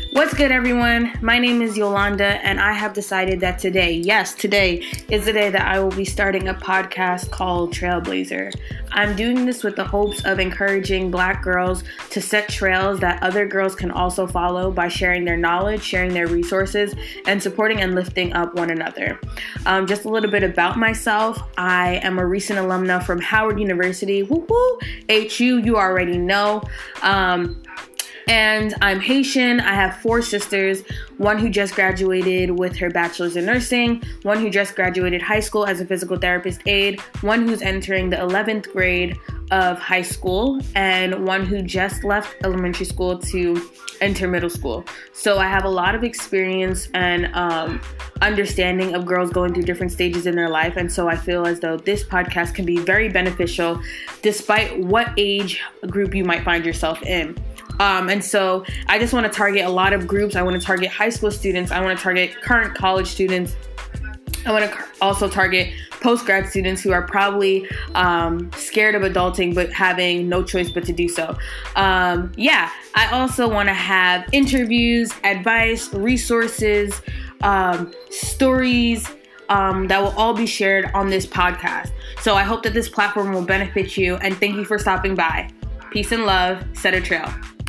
What's good, everyone? My name is Yolanda, and I have decided that today is the day that I will be starting a podcast called Trailblazer. I'm doing this with the hopes of encouraging Black girls to set trails that other girls can also follow by sharing their knowledge, sharing their resources, and supporting and lifting up one another. Just a little bit about myself. I am a recent alumna from Howard University. Woo-hoo! HU, you already know. And I'm Haitian. I have 4 sisters, one who just graduated with her bachelor's in nursing, one who just graduated high school as a physical therapist aide, one who's entering the 11th grade of high school, and one who just left elementary school to enter middle school. So I have a lot of experience and understanding of girls going through different stages in their life. And so I feel as though this podcast can be very beneficial despite what age group you might find yourself in. And so I just want to target a lot of groups. I want to target high school students. I want to target current college students. I want to also target post-grad students who are probably scared of adulting but having no choice but to do so. I also want to have interviews, advice, resources, stories that will all be shared on this podcast. So I hope that this platform will benefit you, and thank you for stopping by. Peace and love. Set a trail.